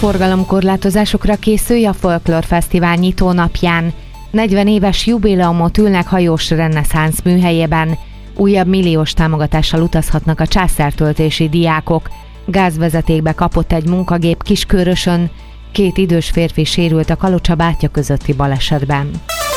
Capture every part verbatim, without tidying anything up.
Forgalomkorlátozásokra készülj a Folklór Fesztivál nyitónapján. negyven éves jubileumot ülnek hajós reneszánsz műhelyében. Újabb milliós támogatással utazhatnak a császártöltési diákok. Gázvezetékbe kapott egy munkagép Kiskörösön. Két idős férfi sérült a Kalocsa-Bátya közötti balesetben.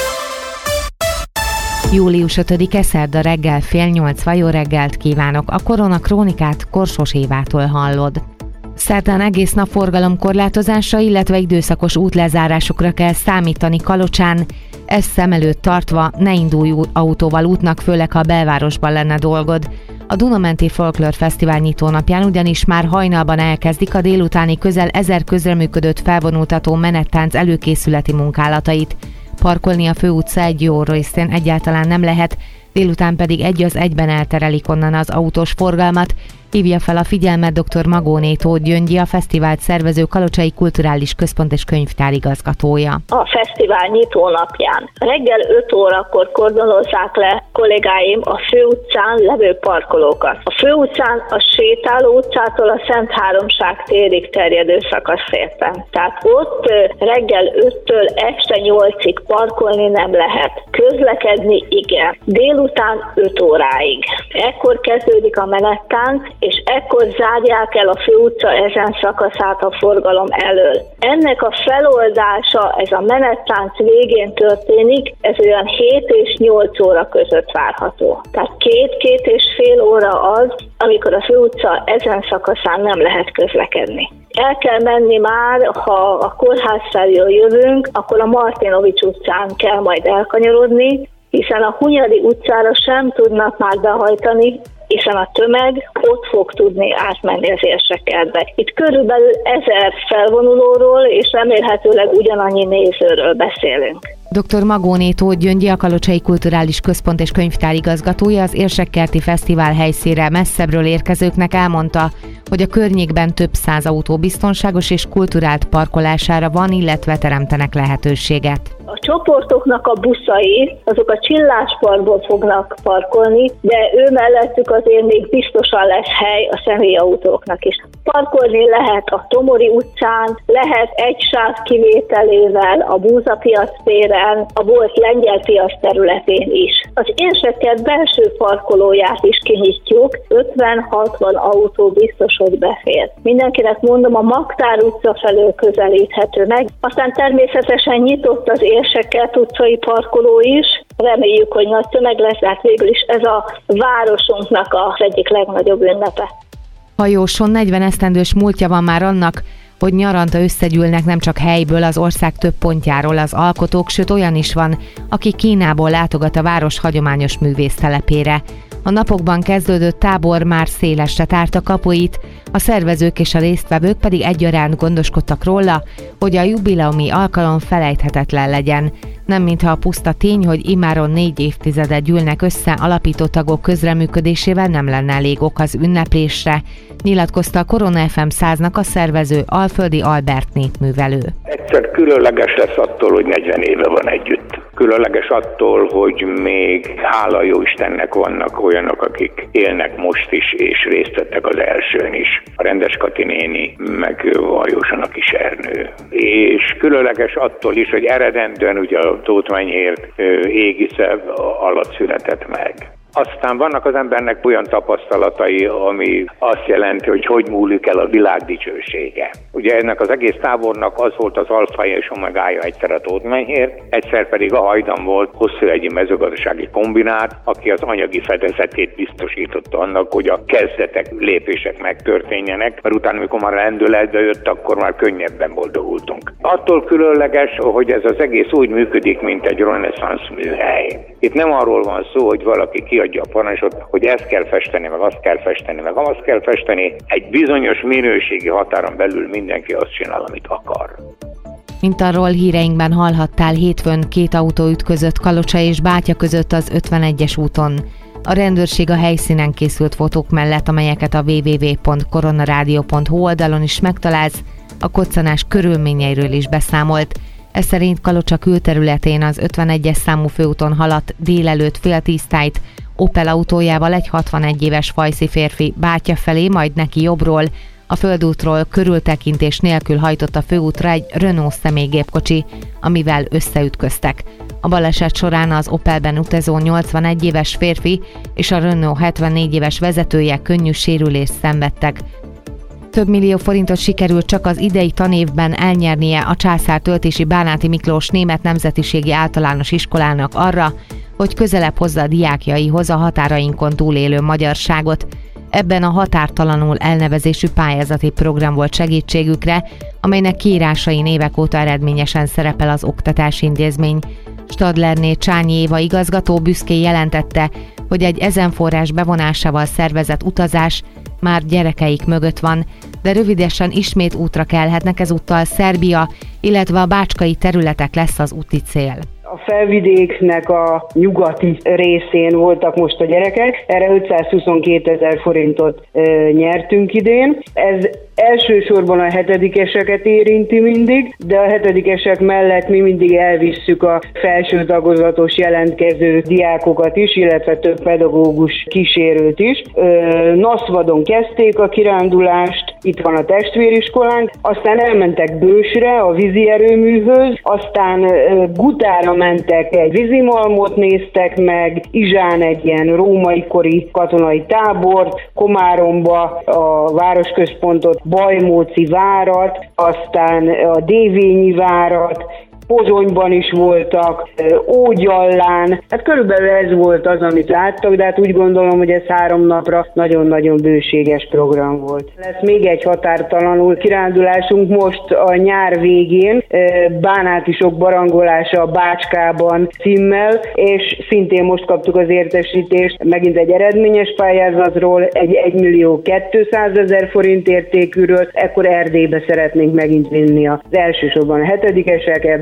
július ötödike szerda reggel fél nyolc, jó reggelt kívánok! A Korona Krónikát Korsos Évától hallod. Szerdán egész nap forgalomkorlátozásra, illetve időszakos útlezárásokra kell számítani Kalocsán. Ezt szem előtt tartva ne indulj autóval útnak, főleg ha a belvárosban lenne dolgod. A Dunamenti Folklór Fesztivál nyitónapján ugyanis már hajnalban elkezdik a délutáni közel ezer közreműködött felvonultató menettánc előkészületi munkálatait. Parkolni a főutca egy jó részén egyáltalán nem lehet, délután pedig egy az egyben elterelik onnan az autós forgalmat. Hívja fel a figyelmet dr. Magóné Tóth Gyöngyi, a fesztivált szervező Kalocsai Kulturális Központ és Könyvtár igazgatója. A fesztivál nyitónapján reggel öt órakor kordonozzák le kollégáim a főutcán levő parkolókat. A főutcán a sétáló utcától a Szent Háromság térig terjedő szakaszfélten. Tehát ott reggel öttől este nyolcig parkolni nem lehet. Közlekedni igen. Délután öt óráig. Ekkor kezdődik a menettánc, és ekkor zárják el a főutca ezen szakaszát a forgalom elől. Ennek a feloldása, ez a menettánc végén történik, ez olyan hét és nyolc óra között várható. Tehát két-két és fél óra az, amikor a főutca ezen szakaszán nem lehet közlekedni. El kell menni már, ha a kórház felől jövünk, akkor a Martinovics utcán kell majd elkanyarodni, hiszen a Hunyadi utcára sem tudnak már behajtani, hiszen a tömeg ott fog tudni átmenni az Érsekkertbe. Itt körülbelül ezer felvonulóról és remélhetőleg ugyanannyi nézőről beszélünk. dr. Magóné Tóth Gyöngyi, a Kalocsai Kulturális Központ és Könyvtár igazgatója az Érsekkerti Fesztivál helyszínre messzebbről érkezőknek elmondta, hogy a környékben több száz autó biztonságos és kulturált parkolására van, illetve teremtenek lehetőséget. A csoportoknak a buszai, azok a Csillásparkból fognak parkolni, de ő mellettük azért még biztosan lesz hely a személyautóknak is. Parkolni lehet a Tomori utcán, lehet egy sáv kivételével a Búzapiac téren, a volt lengyel piac területén is. Az Érsekkert belső parkolóját is kinyitjuk, ötven-hatvan autó biztos, hogy befér. Mindenkinek mondom, a Magtár utca felől közelíthető meg, aztán természetesen nyitott az Érsekkert utcai parkoló is. Reméljük, hogy nagy tömeg lesz, de hát végül is ez a városunknak az egyik legnagyobb ünnepe. Hajóson negyven esztendős múltja van már annak, hogy nyaranta összegyűlnek nem csak helyből, az ország több pontjáról az alkotók, sőt olyan is van, aki Kínából látogat a város hagyományos művésztelepére. A napokban kezdődött tábor már szélesre tárta kapuit, a szervezők és a résztvevők pedig egyaránt gondoskodtak róla, hogy a jubileumi alkalom felejthetetlen legyen. Nem mintha a puszta tény, hogy immáron négy évtizedet gyűlnek össze, alapító tagok közreműködésével nem lenne elég ok az ünneplésre, nyilatkozta a Korona ef em száznak a szervező, Alföldi Albert népművelő. Egyszer különleges lesz attól, hogy negyven éve van együtt. Különleges attól, hogy még hála jó Istennek vannak olyanok, akik élnek most is, és részt vettek az elsőn is. A Rendes Kati néni, meg Vajósan a kis Ernő. És különleges attól is, hogy eredendően ugye a Tóth Menyhért égisze alatt született meg. Aztán vannak az embernek olyan tapasztalatai, ami azt jelenti, hogy hogy múlik el a világ dicsősége. Ugye ennek az egész tábornak az volt az alfája és omegája, egyszer a Tóth Menyhér, egyszer pedig a Hajdan volt Hosszúhegyi mezőgazdasági kombinát, aki az anyagi fedezetét biztosította annak, hogy a kezdetek, lépések megtörténjenek, mert utána, amikor már lendületbe jött, akkor már könnyebben boldogultunk. Attól különleges, hogy ez az egész úgy működik, mint egy reneszánsz műhely. Itt nem arról van szó, hogy valaki kiadja a parancsot, hogy ezt kell festeni, meg azt kell festeni, meg azt kell festeni. Egy bizonyos minőségi határon belül mindenki azt csinál, amit akar. Mint arról híreinkben hallhattál, hétfőn két autó ütközött Kalocsa és Bátya között az ötvenegyes úton. A rendőrség a helyszínen készült fotók mellett, amelyeket a double-u double-u double-u pont koronarádió pont hu oldalon is megtalálsz, a koccanás körülményeiről is beszámolt. Ez szerint Kalocsa külterületén az ötvenegyes számú főúton haladt délelőtt fél tíztájt Opel autójával egy hatvanegy éves fajszi férfi Bátya felé, majd neki jobbról A földútról körültekintés nélkül hajtott a főútra egy Renault személygépkocsi, amivel összeütköztek. A baleset során az Opelben utazó nyolcvanegy éves férfi és a Renault hetvennégy éves vezetője könnyű sérülést szenvedtek. Több millió forintot sikerült csak az idei tanévben elnyernie a Császár Töltési Bánáti Miklós Német Nemzetiségi Általános Iskolának arra, hogy közelebb hozza a diákjaihoz a határainkon túlélő magyarságot. Ebben a határtalanul elnevezésű pályázati program volt segítségükre, amelynek kiírásain évek óta eredményesen szerepel az oktatási intézmény. Stadlerné Csányi Éva igazgató büszkén jelentette, hogy egy ezen forrás bevonásával szervezett utazás már gyerekeik mögött van, de rövidesen ismét útra kelhetnek, ezúttal Szerbia, illetve a bácskai területek lesz az úti cél. A felvidéknek a nyugati részén voltak most a gyerekek, erre ötszázhuszonkétezer forintot e, nyertünk idén. Ez elsősorban a hetedikeseket érinti mindig, de a hetedikesek mellett mi mindig elvisszük a felső tagozatos jelentkező diákokat is, illetve több pedagógus kísérőt is. E, Naszvadon kezdték a kirándulást, itt van a testvériskolánk, aztán elmentek Bősre, a vízi erőműhöz, aztán e, Gutára mentek, egy vízimalmot néztek meg, Izsán egy ilyen római kori katonai tábort, Komáromba a városközpontot, Bajmóci várat, aztán a Dévényi várat, Pozsonyban is voltak, Ógyallán, hát körülbelül ez volt az, amit láttak, de hát úgy gondolom, hogy ez három napra nagyon-nagyon bőséges program volt. Lesz még egy határtalanul kirándulásunk most a nyár végén, Bánáti sok barangolása a Bácskában címmel, és szintén most kaptuk az értesítést megint egy eredményes pályázatról, egy egymillió kétszázezer forint értékűről, ekkor Erdélybe szeretnénk megint vinni az elsősorban a hetedikesek.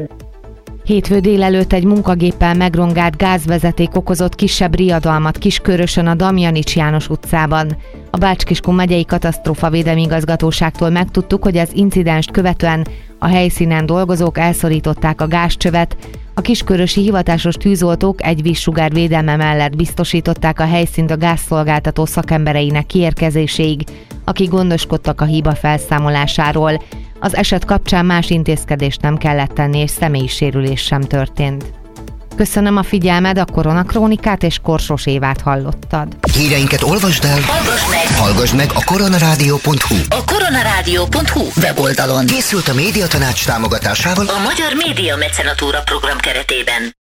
Hétfő délelőtt egy munkagéppel megrongált gázvezeték okozott kisebb riadalmat Kiskörösön a Damjanics János utcában. A Bács-Kiskun megyei katasztrófavédelmi igazgatóságtól megtudtuk, hogy az incidenst követően a helyszínen dolgozók elszorították a gázcsövet. A kiskörösi hivatásos tűzoltók egy vízsugár védelme mellett biztosították a helyszínt a gázszolgáltató szakembereinek kiérkezéséig, akik gondoskodtak a hiba felszámolásáról. Az eset kapcsán más intézkedést nem kellett tenni, és személyi sérülés sem történt. Köszönöm a figyelmed, a Koronakrónikát és Korsos Évát hallottad. Híreinket olvasd el, hallgass meg, hallgass meg a koronarádió pont hu. A koronarádió pont hu weboldalon. Készült a Médiatanács támogatásával a Magyar Média Mecenatúra program keretében.